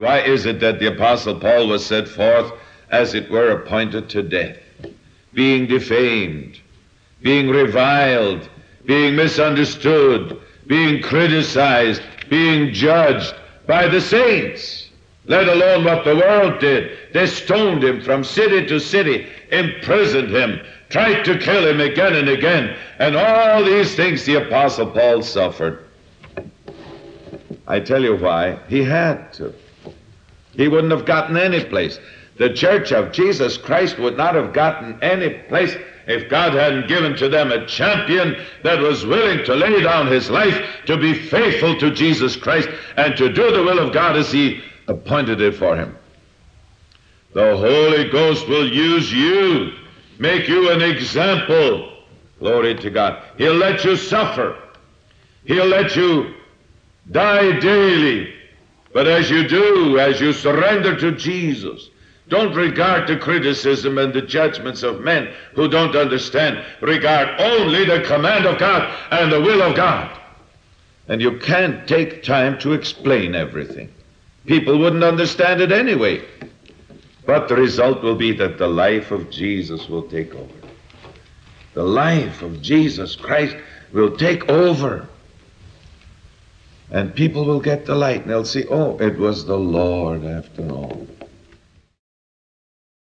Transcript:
Why is it that the Apostle Paul was set forth, as it were, appointed to death, being defamed, being reviled, being misunderstood, being criticized, being judged by the saints, let alone what the world did? They stoned him from city to city, imprisoned him, tried to kill him again and again, and all these things the Apostle Paul suffered. I tell you why. He had to. He wouldn't have gotten any place. The Church of Jesus Christ would not have gotten any place if God hadn't given to them a champion that was willing to lay down his life to be faithful to Jesus Christ and to do the will of God as he appointed it for him. The Holy Ghost will use you, make you an example. Glory to God. He'll let you suffer. He'll let you die daily. But as you do, as you surrender to Jesus, don't regard the criticism and the judgments of men who don't understand. Regard only the command of God and the will of God. And you can't take time to explain everything. People wouldn't understand it anyway. But the result will be that the life of Jesus will take over. The life of Jesus Christ will take over. And people will get the light, and they'll see, oh, it was the Lord after all.